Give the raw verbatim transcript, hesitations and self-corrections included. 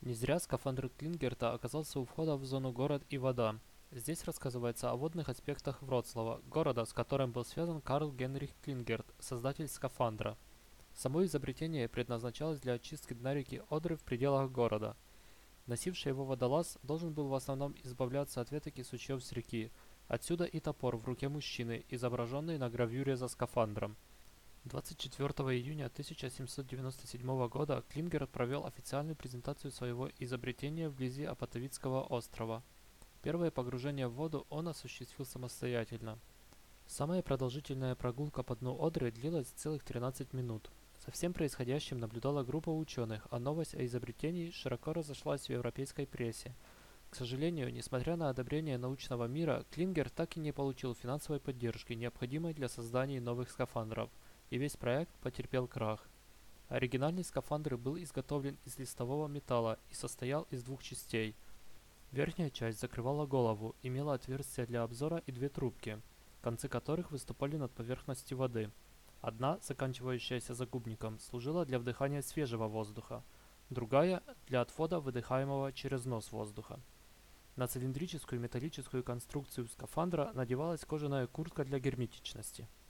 Не зря скафандр Клингерта оказался у входа в зону город и вода. Здесь рассказывается о водных аспектах Вроцлава, города, с которым был связан Карл Генрих Клингерт, создатель скафандра. Само изобретение предназначалось для очистки дна реки Одры в пределах города. Носивший его водолаз должен был в основном избавляться от веток и сучьев с реки. Отсюда и топор в руке мужчины, изображенный на гравюре за скафандром. двадцать четвёртого июня тысяча семьсот девяносто седьмого года Клингер провел официальную презентацию своего изобретения вблизи Апатовицкого острова. Первое погружение в воду он осуществил самостоятельно. Самая продолжительная прогулка по дну Одры длилась целых тринадцать минут. За всем происходящим наблюдала группа ученых, а новость о изобретении широко разошлась в европейской прессе. К сожалению, несмотря на одобрение научного мира, Клингер так и не получил финансовой поддержки, необходимой для создания новых скафандров, и весь проект потерпел крах. Оригинальный скафандр был изготовлен из листового металла и состоял из двух частей. Верхняя часть закрывала голову, имела отверстия для обзора и две трубки, концы которых выступали над поверхностью воды. Одна, заканчивающаяся загубником, служила для вдыхания свежего воздуха, другая – для отвода выдыхаемого через нос воздуха. На цилиндрическую металлическую конструкцию скафандра надевалась кожаная куртка для герметичности.